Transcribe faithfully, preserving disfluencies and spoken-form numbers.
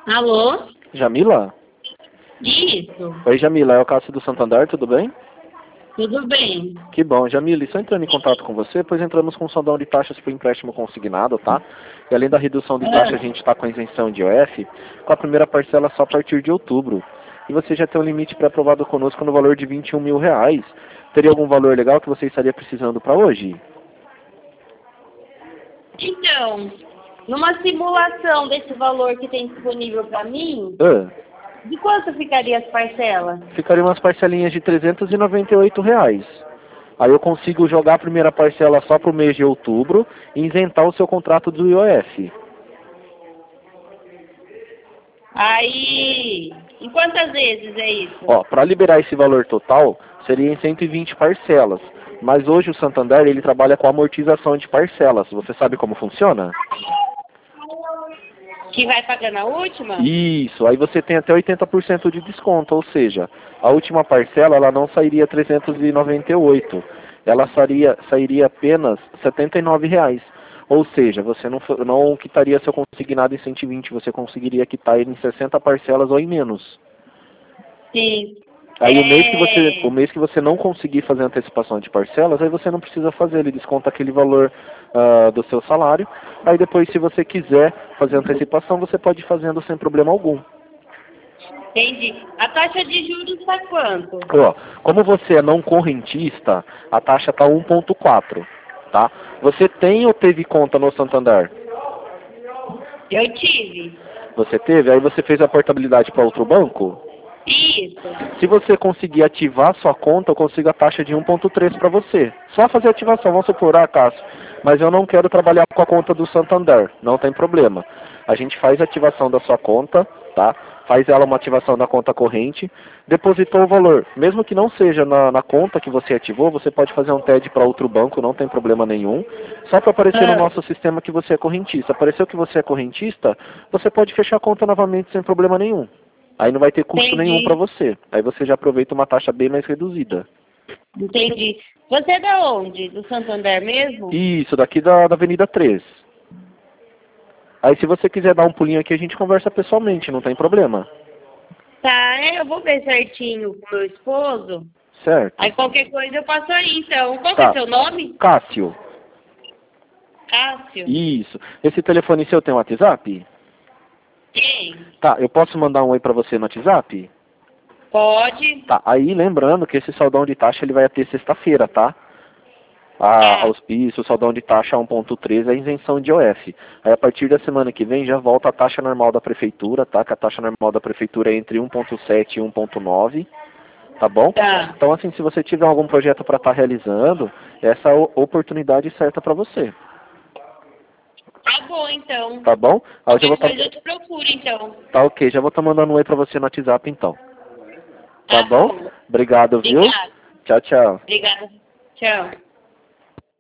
Alô? Jamila? Isso. Oi, Jamila, é o Cássio do Santander, tudo bem? Tudo bem. Que bom, Jamila, estou entrando em contato com você, pois entramos com um sondão de taxas para empréstimo consignado, tá? E além da redução de taxa, a gente está com a isenção de I O F, com a primeira parcela só a partir de outubro. E você já tem um limite pré-aprovado conosco no valor de vinte e um mil reais. Teria algum valor legal que você estaria precisando para hoje? Então, numa simulação desse valor que tem disponível para mim, Ah, de quanto ficaria as parcelas? ficaria umas parcelinhas de trezentos e noventa e oito reais. Aí eu consigo jogar a primeira parcela só para o mês de outubro e isentar o seu contrato do I O F. Aí, em quantas vezes é isso? Ó, para liberar esse valor total, seria em cento e vinte parcelas. Mas hoje o Santander, ele trabalha com amortização de parcelas. Você sabe como funciona? Que vai pagando a última? Isso, aí você tem até oitenta por cento de desconto, ou seja, a última parcela ela não sairia trezentos e noventa e oito, ela sairia, sairia apenas setenta e nove reais. Ou seja, você não, fo- não quitaria seu consignado em cento e vinte, você conseguiria quitar ele em sessenta parcelas ou em menos. Sim. Aí o mês que você, É... o mês que você não conseguir fazer antecipação de parcelas, aí você não precisa fazer, ele desconta aquele valor ah, do seu salário. Aí depois, se você quiser fazer antecipação, você pode ir fazendo sem problema algum. Entendi. A taxa de juros está quanto? Ó, como você é não correntista, a taxa está um ponto quatro, tá? Você tem ou teve conta no Santander? Eu tive. Você teve? Aí você fez a portabilidade para outro banco? Isso. Se você conseguir ativar sua conta, eu consigo a taxa de um ponto três para você. Só fazer a ativação, vamos supor, ah, Cássio, mas eu não quero trabalhar com a conta do Santander. Não tem problema. A gente faz a ativação da sua conta, tá? Faz ela uma ativação da conta corrente, depositou o valor. Mesmo que não seja na, na conta que você ativou, você pode fazer um T E D para outro banco, não tem problema nenhum. Só para aparecer no Ah. nosso sistema que você é correntista. Apareceu que você é correntista, você pode fechar a conta novamente sem problema nenhum. Aí não vai ter custo Entendi. nenhum para você. Aí você já aproveita uma taxa bem mais reduzida. Entendi. Você é da onde? Do Santander mesmo? Isso, daqui da, da Avenida três. Aí se você quiser dar um pulinho aqui, a gente conversa pessoalmente, não tem problema. Tá, é, eu vou ver certinho com meu esposo. Certo. Aí qualquer coisa eu passo aí, então. Qual que Tá. é seu nome? Cássio. Cássio. Isso. Esse telefone seu tem um WhatsApp? Tem. Tá, eu posso mandar um oi para você no WhatsApp? Pode. Tá, aí lembrando que esse saldão de taxa ele vai até sexta-feira, tá? Ah, Tá. os- isso, o saldão de taxa um ponto três é a isenção de I O F. Aí a partir da semana que vem já volta a taxa normal da prefeitura, tá? Que a taxa normal da prefeitura é entre um ponto sete e um ponto nove, tá bom? Tá. Então assim, se você tiver algum projeto para estar realizando, essa é a o- oportunidade certa para você, Tá bom, então. tá bom? Aí eu já vou Qualquer tá, coisa eu te procuro, então. tá ok, já vou estar mandando um oi para você no WhatsApp então. Tá Tá bom? bom. Obrigado, viu? Obrigada. Tchau, tchau. Obrigada. Tchau.